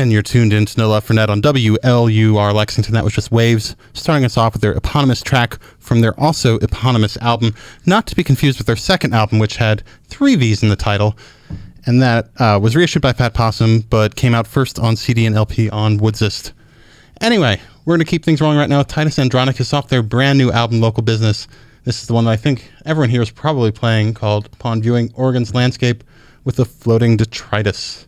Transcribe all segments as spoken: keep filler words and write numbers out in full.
And you're tuned in to No Love for Net on W L U R Lexington. That was just Waves, starting us off with their eponymous track from their also eponymous album, not to be confused with their second album, which had three V's in the title, and that uh, was reissued by Fat Possum, but came out first on C D and L P on Woodsist. Anyway, we're going to keep things rolling right now with Titus Andronicus off their brand new album, Local Business. This is the one that I think everyone here is probably playing, called Upon Viewing Oregon's Landscape with a Floating Detritus.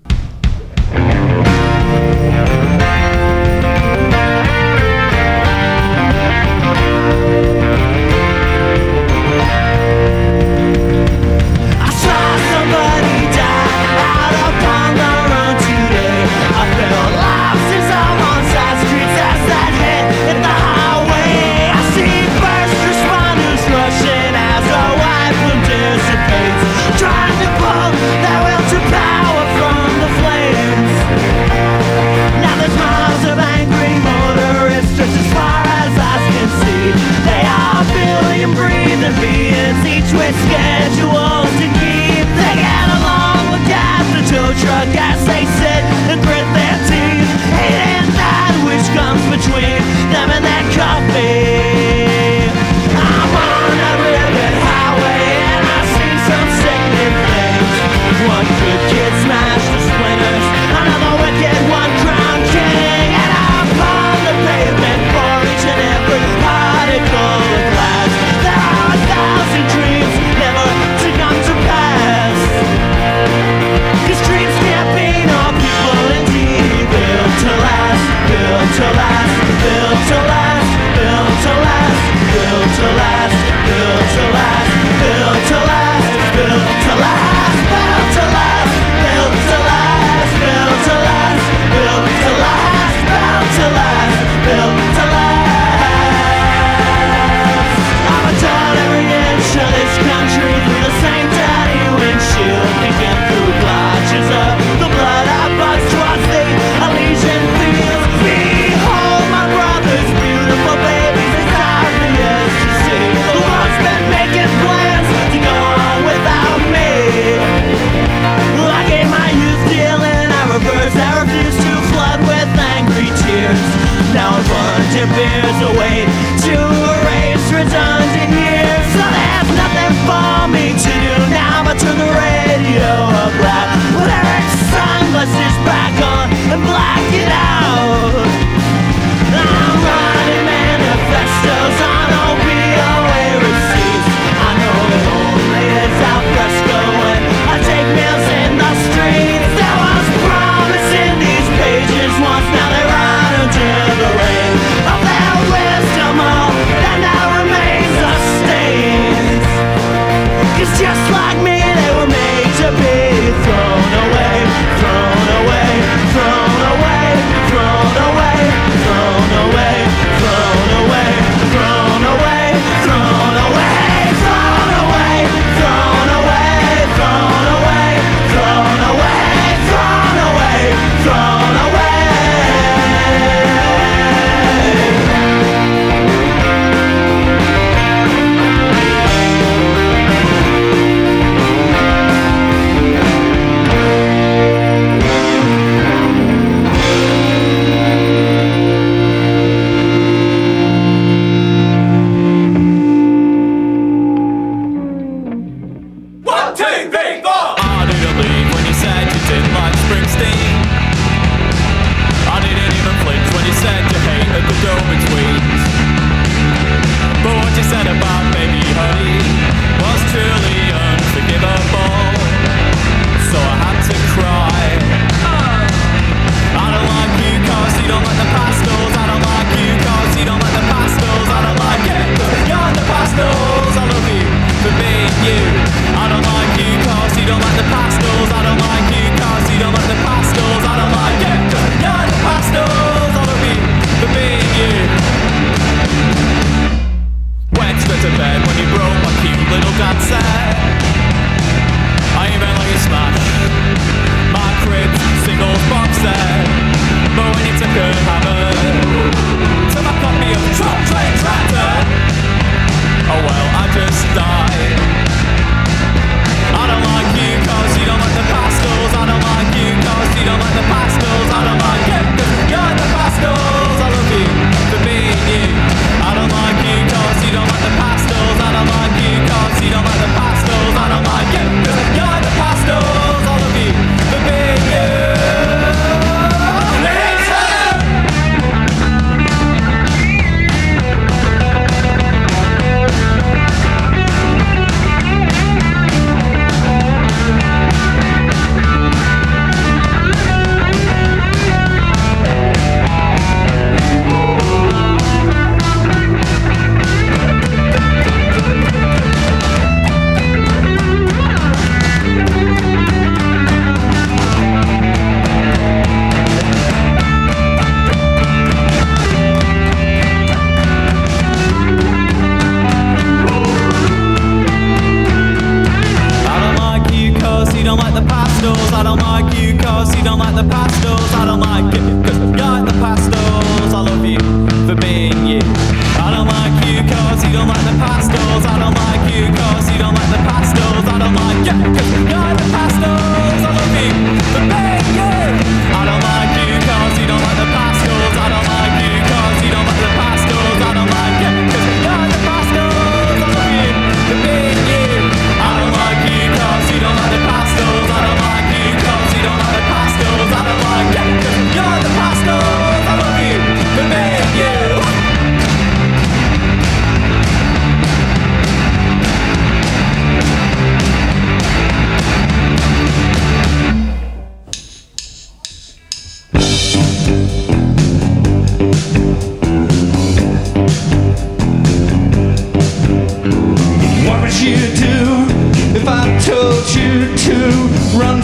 Trying to pull their will to power from the flames. Now there's miles of angry motorists just as far as eyes can see. They are billion breathing beings, each with schedules to keep. They get along with gas, the tow truck as they sit and grit their teeth, hating that which comes between them and their coffee. I'm on a ribbon highway and I see some sickening things. One good kid smashed the splinters, another wicked one crowned king. And upon the pavement for each and every particle of glass, there are a thousand dreams never to come to pass. Cause dreams can't be no people indeed. Built to last, built to last, built to last, built to last, built to last, built to last, built to last, built to last, built to last, built to last, built to last, built to last, built to last, built to last. I've done every inch of this country through the same daddy windshield, peeking through blotches of the blood I bust towards the Elysian fields. Behold my brother's beautiful babies as obvious to see. The one's been making plans to go on without me. Well, I gave my youth dealing, I reversed, I refused to flood with angry tears. Now I'm plunging beers away to erase redundant years. So there's nothing for me to do now but turn the radio up loud, put Eric's sunglasses back on and black it out. I'm writing manifestos on O B O A receipts. I know it only is al fresco when I take meals in the streets. There was promise in these pages once, now they rot under the rain of their wisdom. All that now remains are stains. Cause just like me they were made to be thrown away, thrown away, thrown away, thrown away.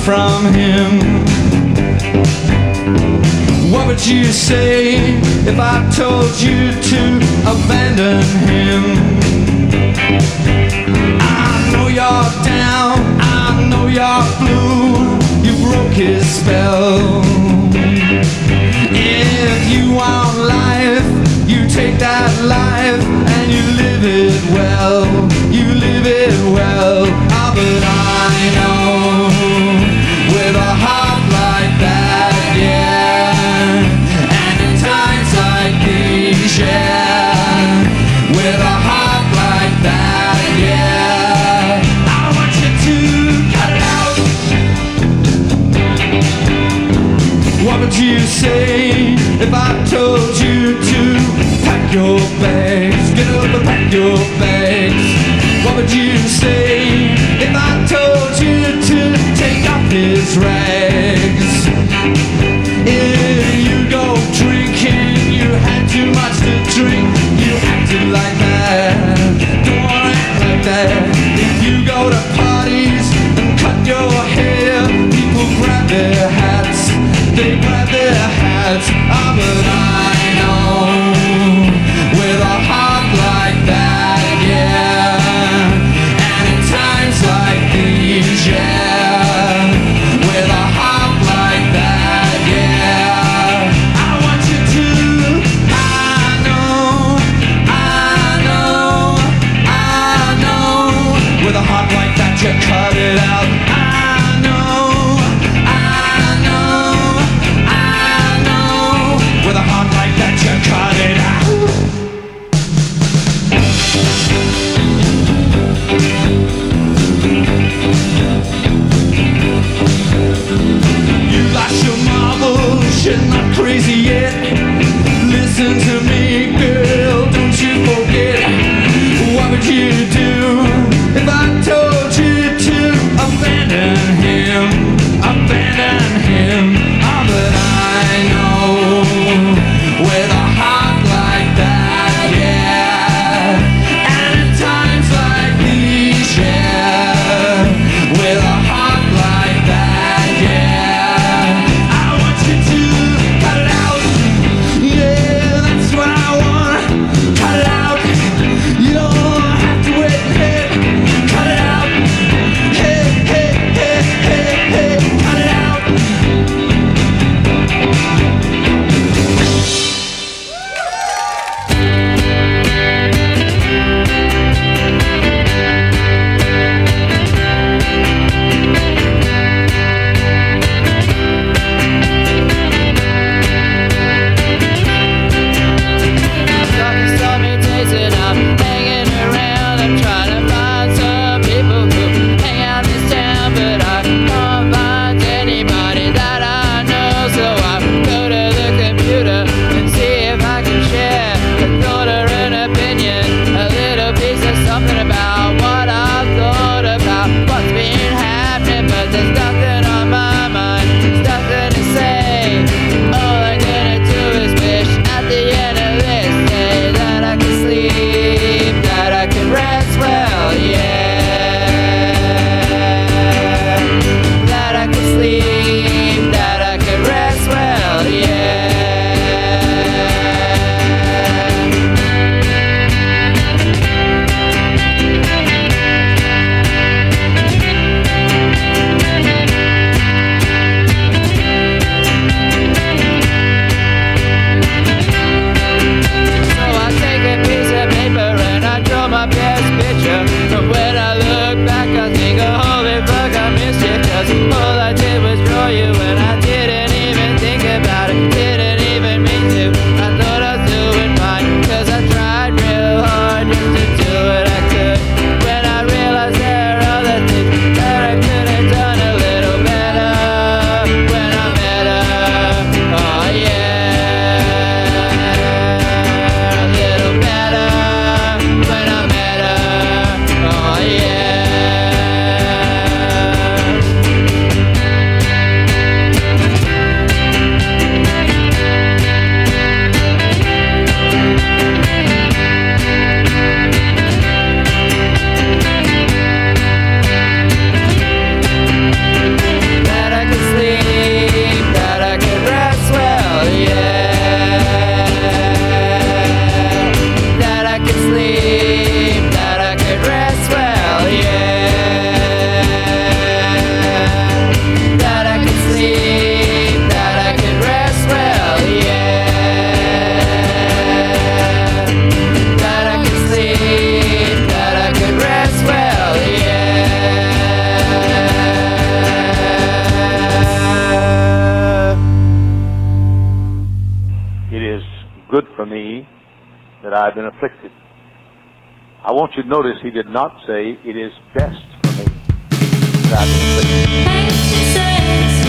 from him. What would you say if I told you to abandon him? I know you're down, I know you're blue, you broke his spell. If you want life, you take that life and you live it well, you live it well. Ah, but I know with a heart like that, yeah, and in times like these, yeah, with a heart like that, yeah, I want you to cut it out. What would you say if I told you to pack your bags, get up and pack your bags? What would you say if I told you to take off his rags? If you go drinking, you had too much to drink, you acted like that, don't wanna act like that. If you go to parties and cut your hair, people grab their hats, they grab their hats. Ah, but I know with a heart like that, yeah, and in times like these, yeah, with a heart like that, yeah, I want you to, I know I've been afflicted. I want you to notice he did not say it is best for me that I've been afflicted.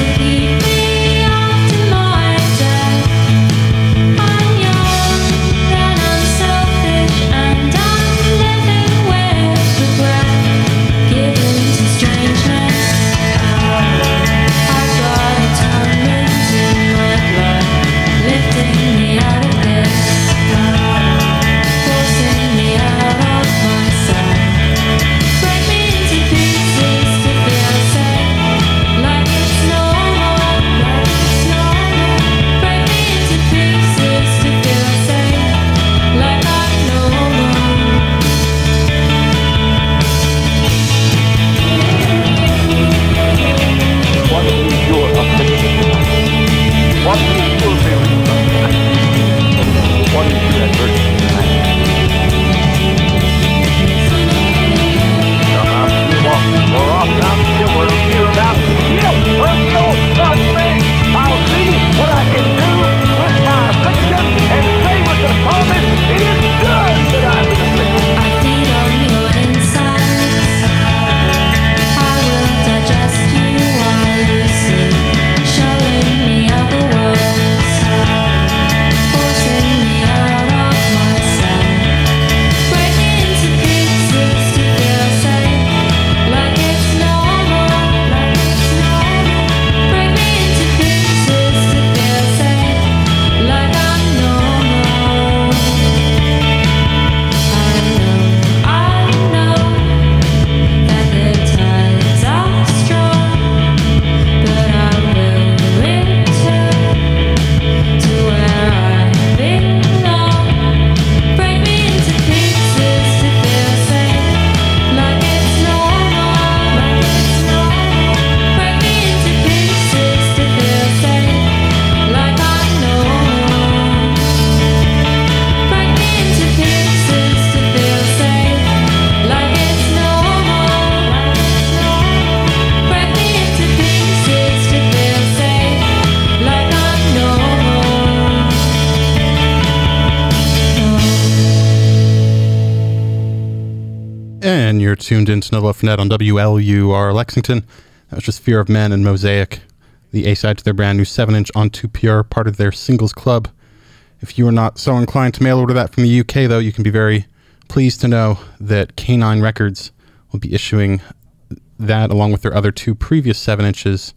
And you're tuned into No Love for Net on W L U R Lexington. That was just Fear of Men and Mosaic, the A-side to their brand new seven inch on two P R, part of their singles club. If you are not so inclined to mail order that from the U K, though, you can be very pleased to know that K nine Records will be issuing that along with their other two previous seven inches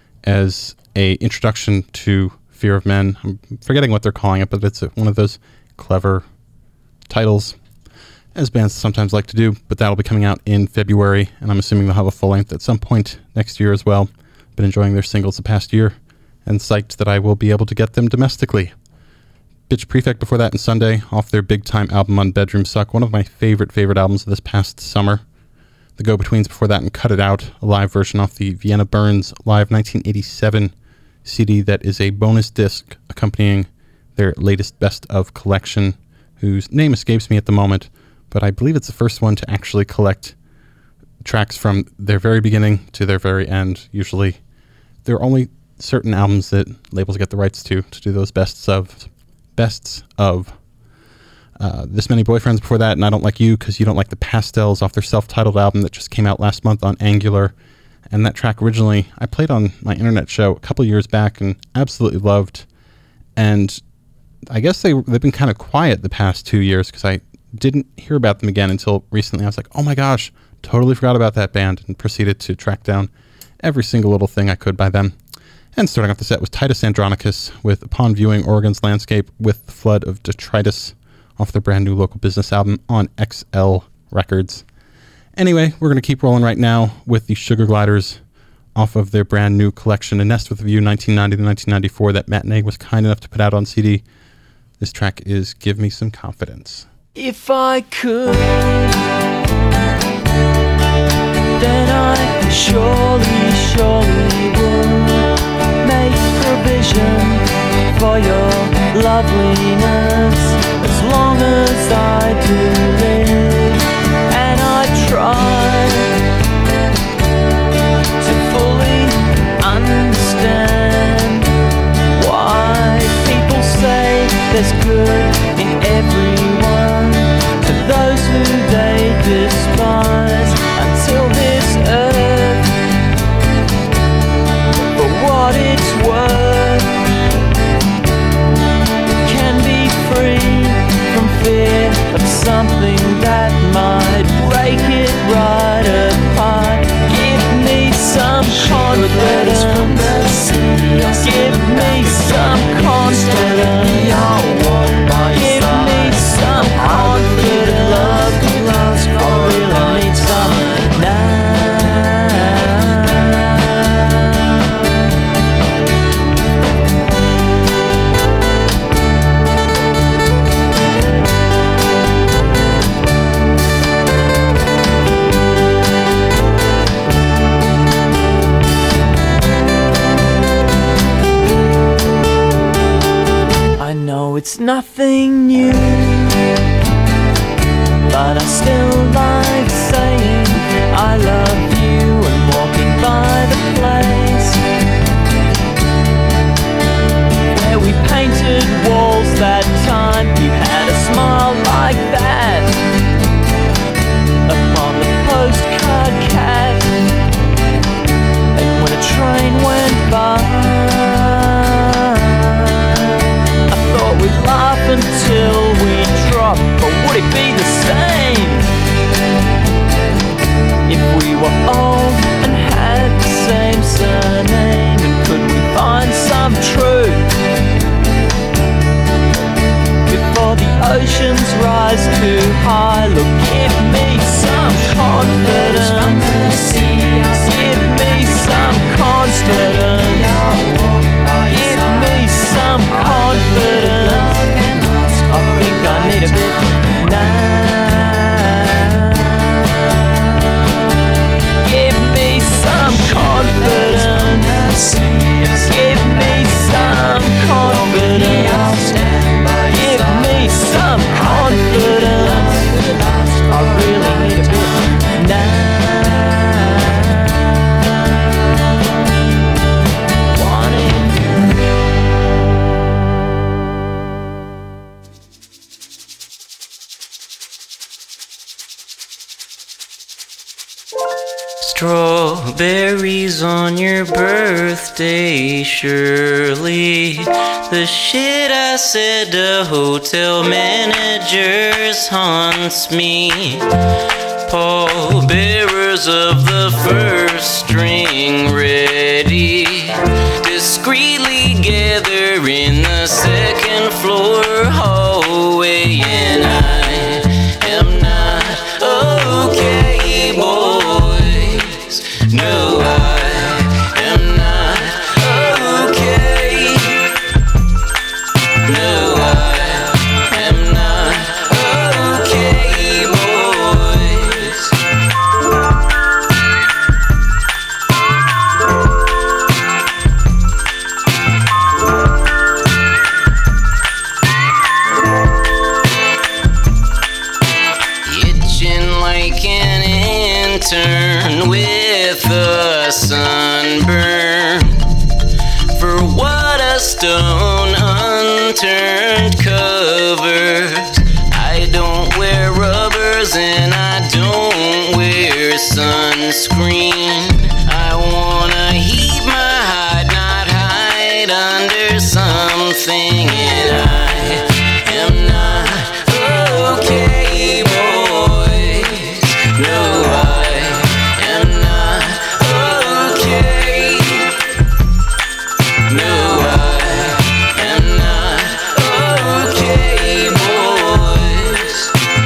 as a introduction to Fear of Men. I'm forgetting what they're calling it, but it's one of those clever titles, as bands sometimes like to do, but that'll be coming out in February, and I'm assuming they'll have a full length at some point next year as well. Been enjoying their singles the past year, and psyched that I will be able to get them domestically. Bitch Prefect before that, and Sunday, off their big time album on Bedroom Suck, one of my favorite, favorite albums of this past summer. The Go-Betweens before that, and Cut It Out, a live version off the Vienna Burns Live nineteen eighty-seven C D that is a bonus disc accompanying their latest Best Of collection, whose name escapes me at the moment, but I believe it's the first one to actually collect tracks from their very beginning to their very end. Usually there are only certain albums that labels get the rights to, to do those bests of. Bests of. Uh, This Many Boyfriends before that, and I Don't Like You Because You Don't Like the Pastels off their self-titled album that just came out last month on Angular. And that track originally I played on my internet show a couple years back and absolutely loved. And I guess they, they've been kind of quiet the past two years because I didn't hear about them again until recently. I was like, oh my gosh, totally forgot about that band, and proceeded to track down every single little thing I could by them. And starting off the set was Titus Andronicus with Upon Viewing Oregon's Landscape with the Flood of Detritus off their brand new local business album on X L Records. Anyway, we're going to keep rolling right now with the Sugar Gliders off of their brand new collection, A Nest with a View nineteen ninety to nineteen ninety-four, that Matt Naig was kind enough to put out on C D. This track is Give Me Some Confidence. If I could, then I surely, surely would make provision for your loveliness as long as I do live. And I try to fully understand why people say there's good in everyone. still like saying I love you and walking by the place where we painted walls that time. You had a smile like that upon the postcard cat. And when a train went by, I thought we'd laugh until we dropped. But would it be the same if we were old and had the same surname? And could we find some truth before the oceans rise too high? Look, give me some confidence. Give me some confidence. Give me some confidence. I think I need a bit now. Give me some confidence. Give me some confidence. Give me some confidence. I really need a bit now. Want it. Strawberries on your birthday, Shirley. The shit I said to hotel managers haunts me. Pallbearers of the first string ready, discreetly gather in the second floor hallway, and I am not okay, boys. No, I am not okay. No, I am not okay, boys. Itching like an intern with a sunburn. For what a stone unturned covers. I don't wear rubbers and I don't wear sunscreen. I wanna heat my hide, not hide under something, and I am not okay, boys. No, I am not okay. No, I am not okay, boys.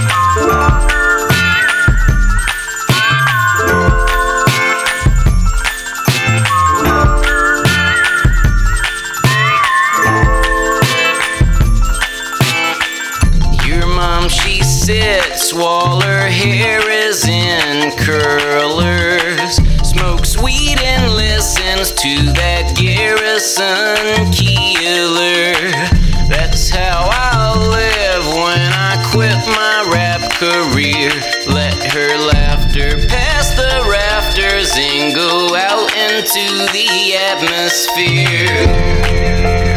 Your mom, she sits while her hair is in curlers, smokes weed and listens to that Garrison Keillor. That's how I'll live when I quit my rap career. Let her laughter pass the rafters and go out into the atmosphere.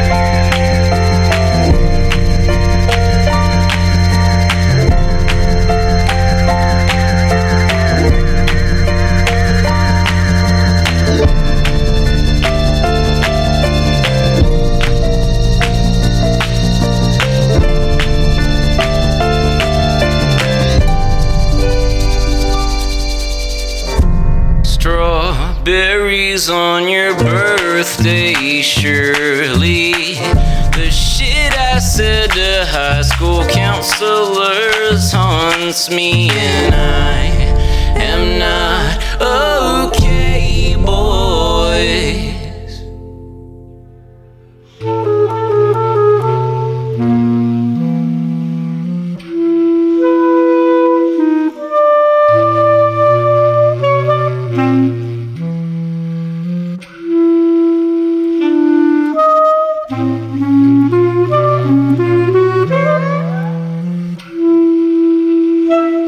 Strawberries on your birthday, Shirley. The shit I said to high school counselors haunts me, and I am not okay, boys. Thank you.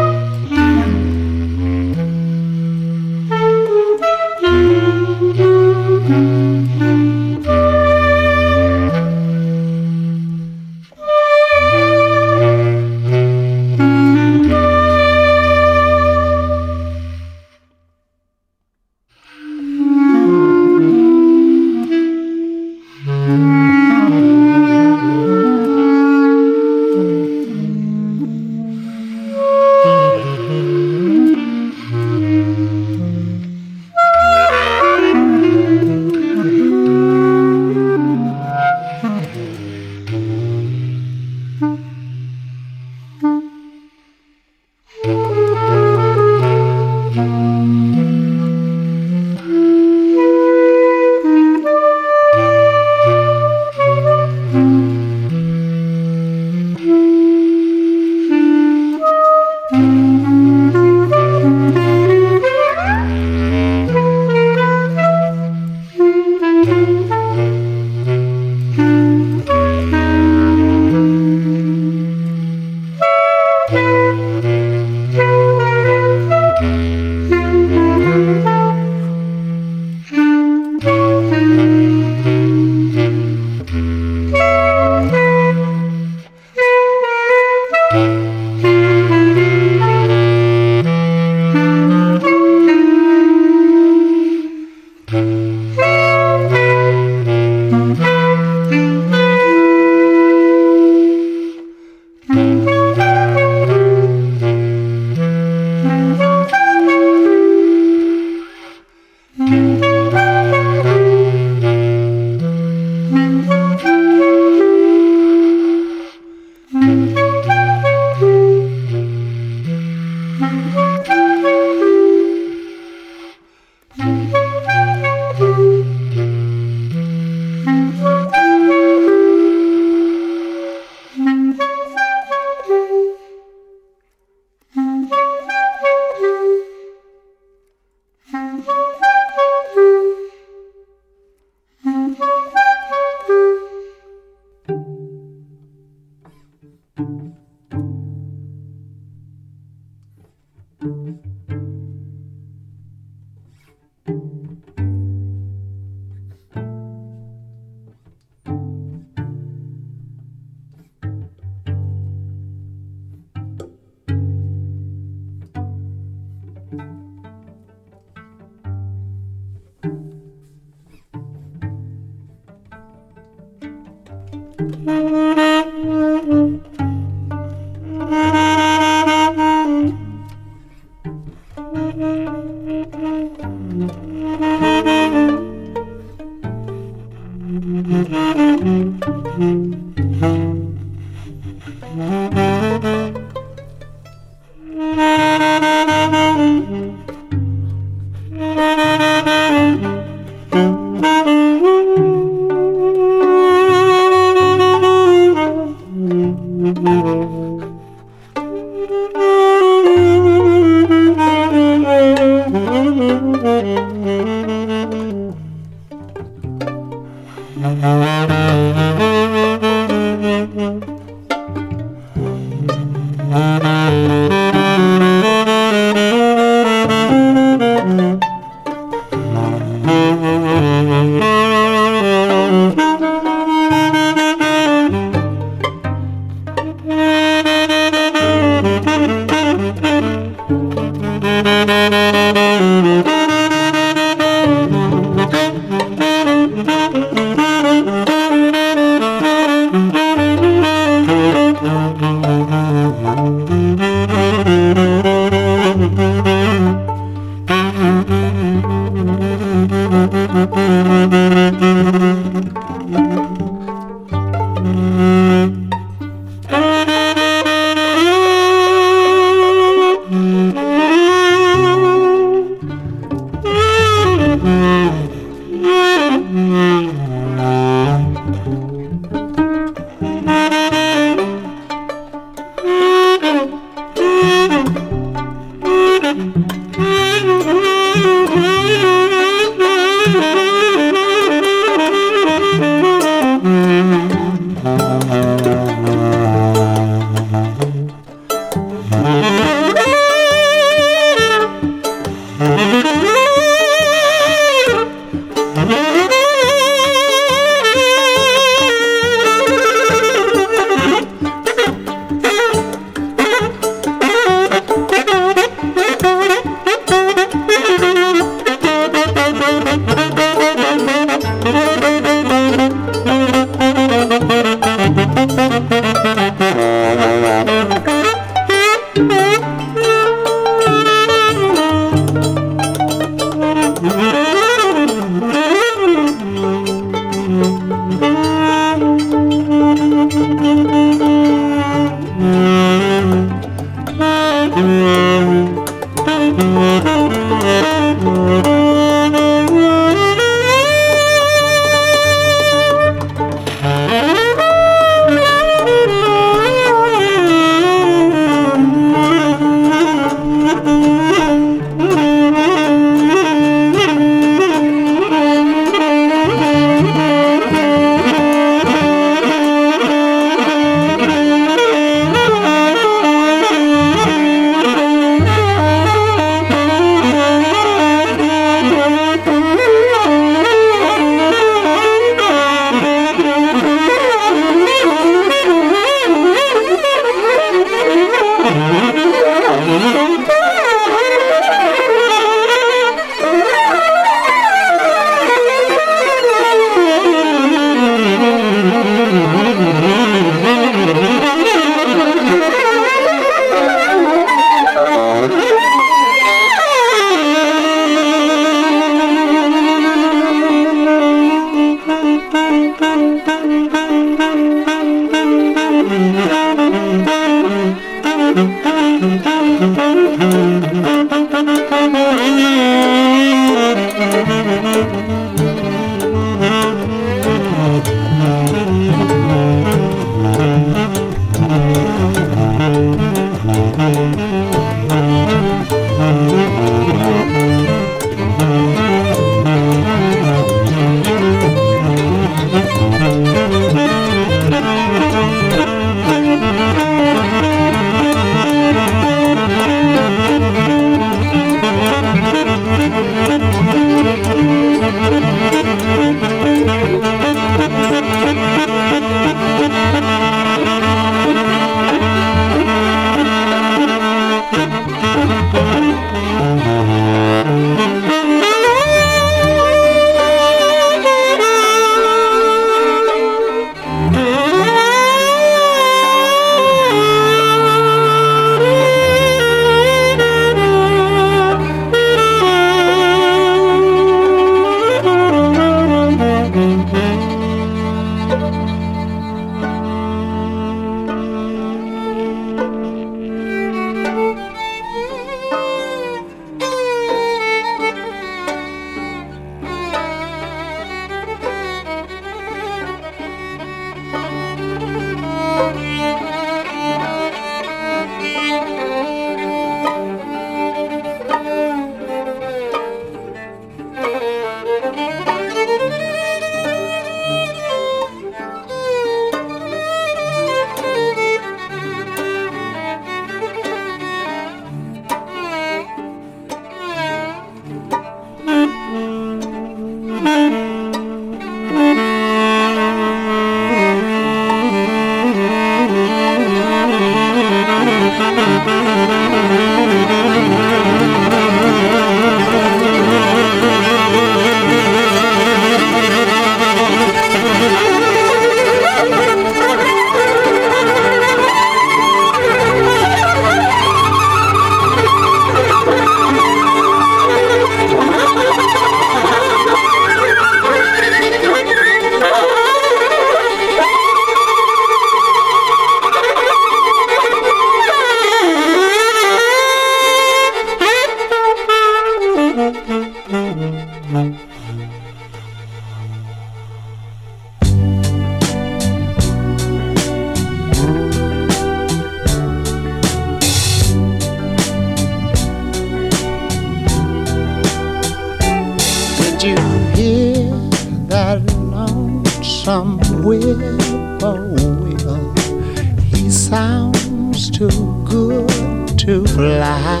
lonesome whippoorwill. He sounds too good to fly.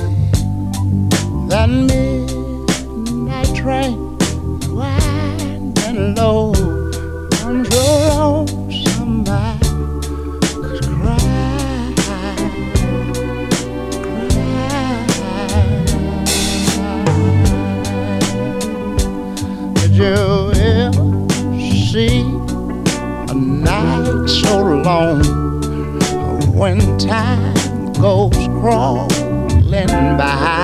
That midnight train winding low, I'm so lonesome I could cry, cry. Did you ever see a night so long when time goes crawling by?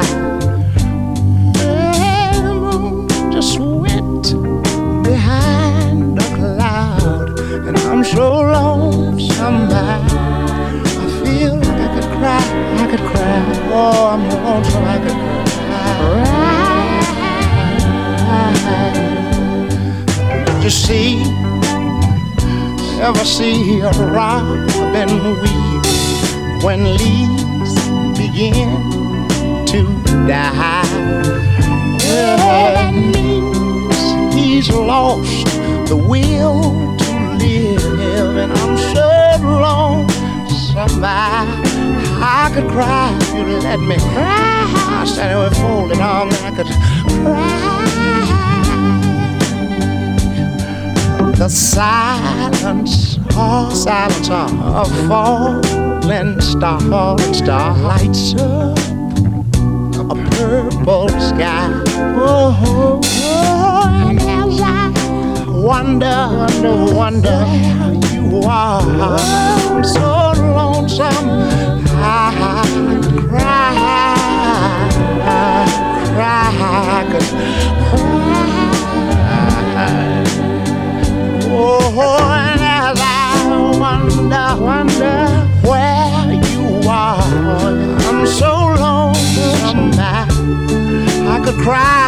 The moon just went behind a cloud, and I'm so lonesome I, I feel like I could cry, I could cry. Oh, I'm lonesome, I could cry. Did you see, ever see a robin weep when leaves begin to die? Well, that means he's lost the will to live, and I'm so lonesome I, I could cry if you let me cry. Standing with folded arms, and I could cry. The silence, oh, silence of falling star, falling star lights up a purple sky. Oh, oh, oh, and as I wonder, wonder, wonder where you are, I'm so lonesome I could cry, cry, I could cry. Oh, and as I wonder, wonder where you are, I'm so lonesome now I could cry.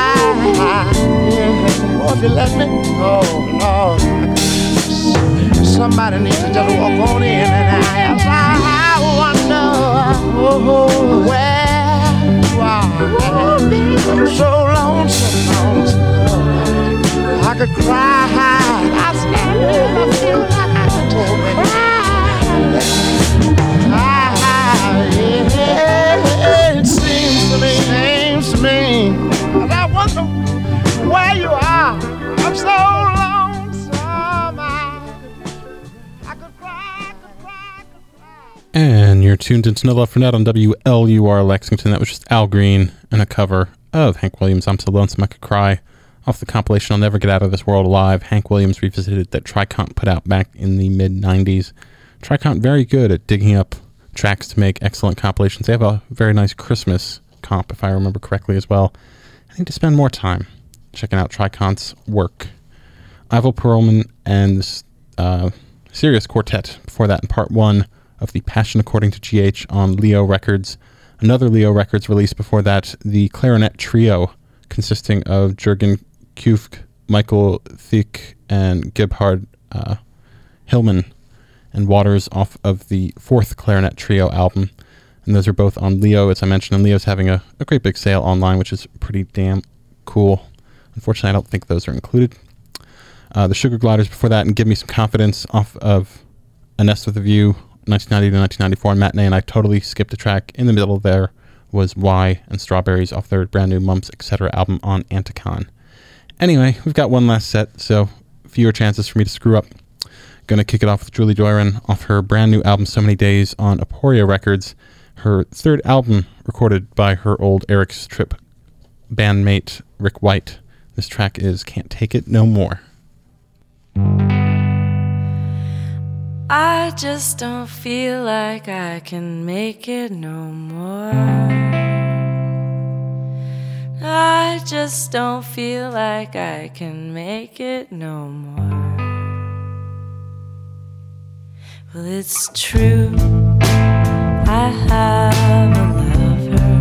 Yeah. Oh, if you let me, oh no, somebody needs to just walk on in, and as I wonder oh, where you are, I'm so lonesome, lonesome. I could cry. I stand there and I feel like I could cry. Yeah, it seems to me, seems to me, and I wonder where you are. I'm so lonesome. I could cry, I could cry, I could cry. And you're tuned into No Love for Net on W L U R Lexington. That was just Al Green and a cover of Hank Williams' I'm So Lonesome I Could Cry, off the compilation I'll Never Get Out of This World Alive. Hank Williams revisited that Tricont put out back in the mid nineties. Tricont very good at digging up tracks to make excellent compilations. They have a very nice Christmas comp, if I remember correctly, as well. I need to spend more time checking out Tricont's work. Ivo Perlman and this uh, Sirius Quartet, before that in part one of The Passion According to G H on Leo Records. Another Leo Records release before that, the Clarinet Trio, consisting of Jürgen Kufk, Michael Thieck, and Gebhard uh, Hillman and Waters, off of the fourth Clarinet Trio album. And those are both on Leo, as I mentioned, and Leo's having a, a great big sale online, which is pretty damn cool. Unfortunately, I don't think those are included. Uh, the Sugar Gliders before that, and Give Me Some Confidence, off of A Nest with a View, nineteen ninety to nineteen ninety-four, and Matinee, and I totally skipped a track in the middle there, was Y and Strawberries off their brand new Mumps, et cetera album on Anticon. Anyway, we've got one last set, so fewer chances for me to screw up. Gonna kick it off with Julie Doiron off her brand new album So Many Days on Aporia Records, her third album recorded by her old Eric's Trip bandmate Rick White. This track is Can't Take It No More. I just don't feel like I can make it no more. I just don't feel like I can make it no more. Well, it's true, I have a lover,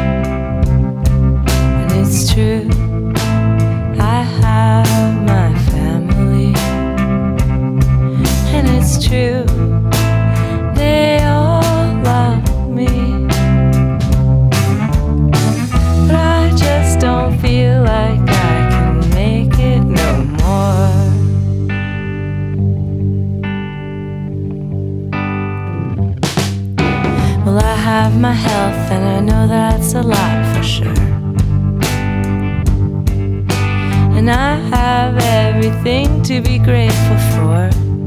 and it's true, I have my family, and it's true, they all love me, but I just don't feel like I can make it no more. health, and I know that's a lot for sure. And I have everything to be grateful for.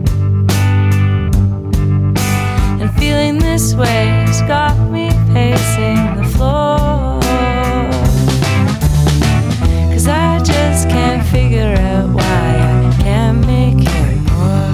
And feeling this way has got me pacing the floor. 'Cause I just can't figure out why I can't make you more.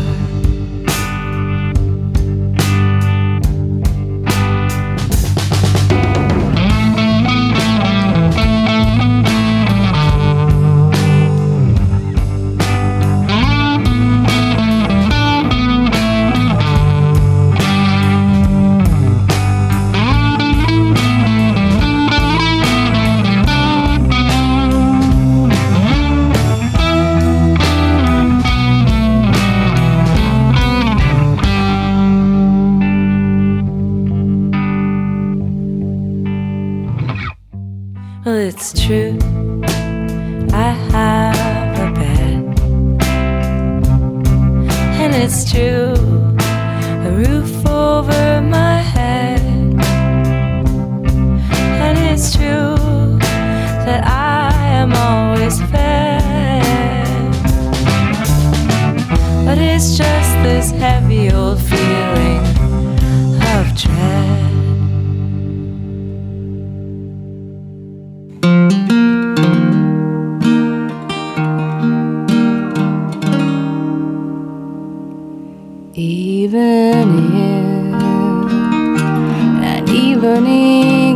Well, it's true, I have a bed. And it's true, a roof over my head. And it's true that I am always fed. But it's just this heavy old feeling of dread. Even in an evening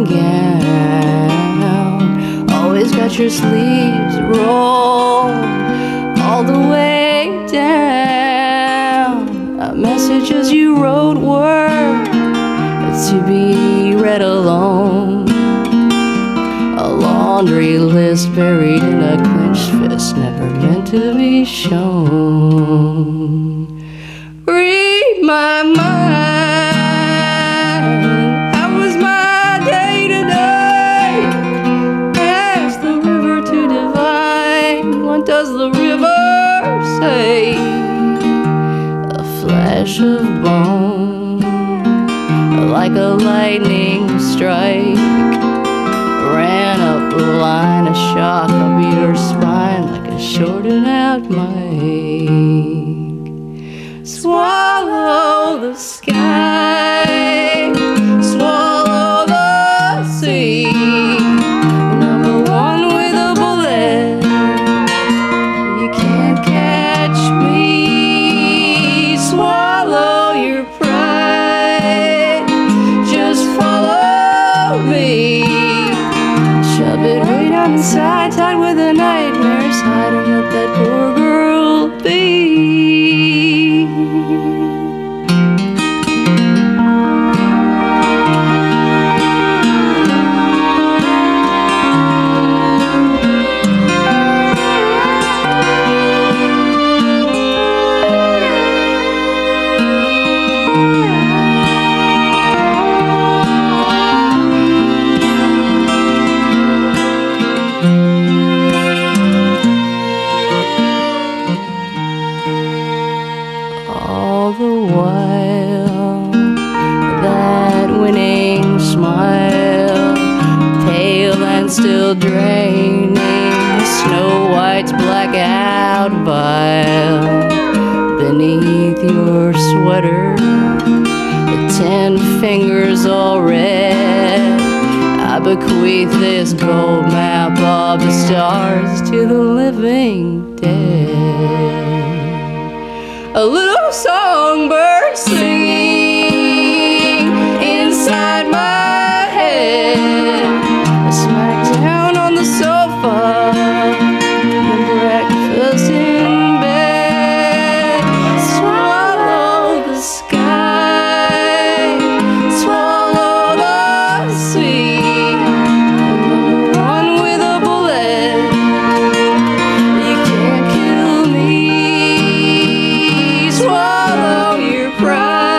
gown, always got your sleeves rolled all the way down. Messages you wrote were to be read alone. A laundry list buried in a clenched fist, never meant to be shown. Read my mind. How was my day today? Ask the river to divine. What does the river say? A flash of bone, like a lightning strike, ran up the line, a shock up your spine, like a shortened out mic. Swallow the sky, swallow the sea. Number one with a bullet, you can't catch me. Swallow your pride, just follow me. Shove it way down inside, tied with the nightmares, hide and let that poor girl be. All the while, that winning smile, pale and still draining Snow White's blackout vial. Beneath your sweater, the ten fingers all red, I bequeath this gold map of the stars to the living dead. A little songbird singing inside my head. I smack down on the sofa, the breakfast in bed. Swallow the sky, swallow the sea. Number one with a bullet, you can't kill me. Swallow your pride.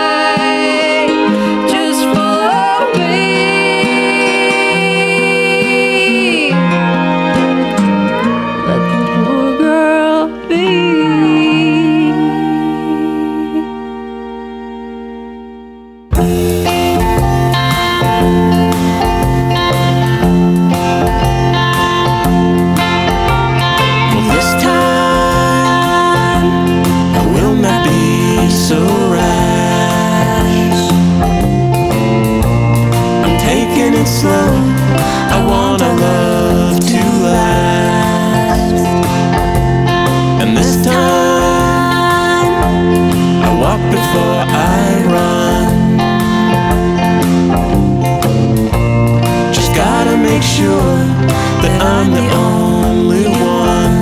sure that I'm the only one.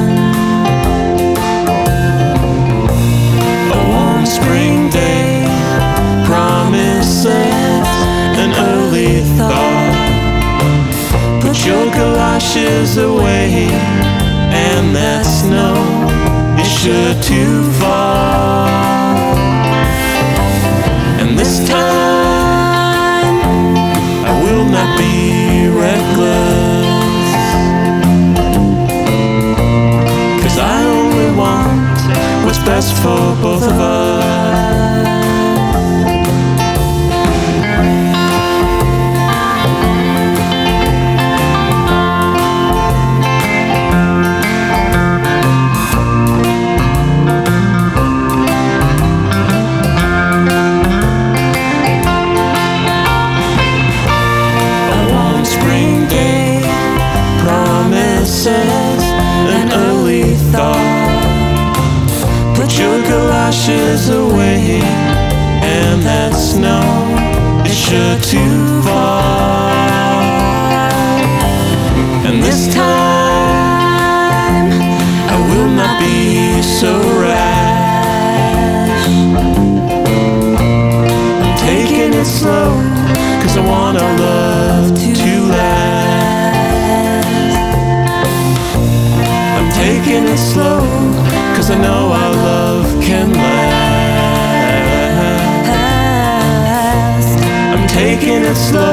A warm spring day promises an early thaw. Put your galoshes away, and that snow is sure to fall. And this time I will not be reckless, 'cause I only want what's best for both of us. An early thaw. Put your galoshes away, and that snow is sure to fall. And this time I will not be so rash. I'm taking it slow, 'cause I want our love to last. Taking it slow, 'cause I know our love can last. I'm taking it slow,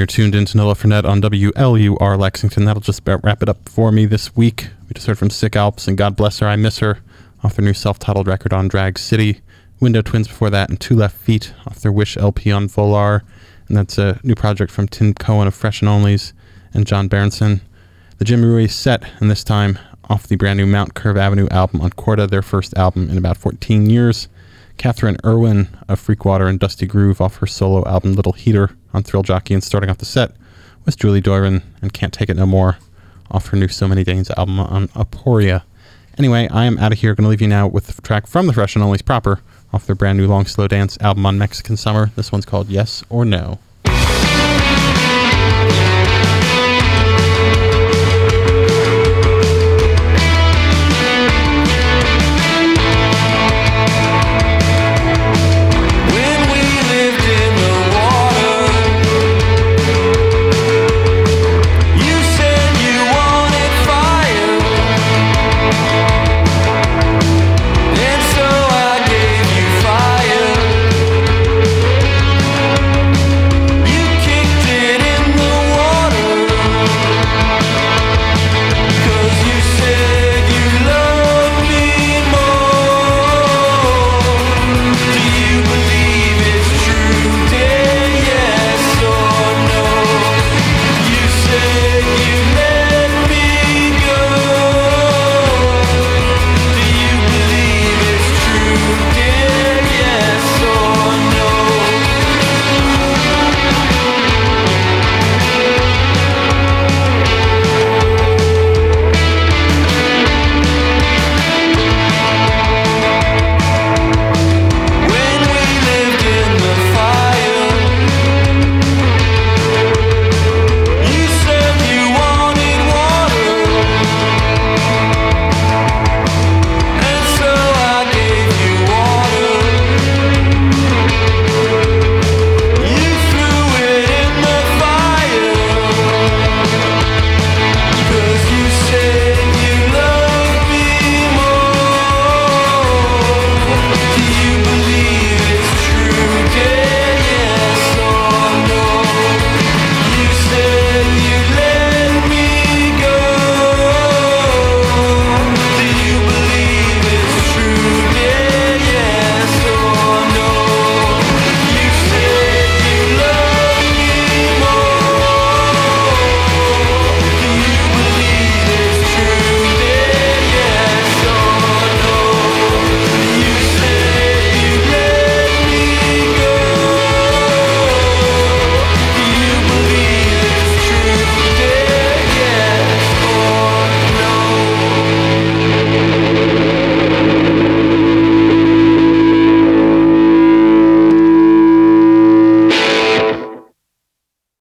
you're tuned in to Nola Fournette on W L U R Lexington. That'll just about wrap it up for me this week. We just heard from Sick Alps and God Bless Her, I Miss Her, off their new self-titled record on Drag City. Window Twins before that, and Two Left Feet off their Wish L P on Volar. And that's a new project from Tim Cohen of Fresh and Onlys and John Berenson. The Jim Ruiz set, and this time off the brand new Mount Curve Avenue album on Corda, their first album in about fourteen years. Catherine Irwin of Freakwater and Dusty Groove off her solo album Little Heater on Thrill Jockey, and starting off the set was Julie Doiron and Can't Take It No More off her new So Many Danes album on Aporia. Anyway, I am out of here. Going to leave you now with the track from the Fresh and Onlys proper off their brand new Long Slow Dance album on Mexican Summer. This one's called Yes or No.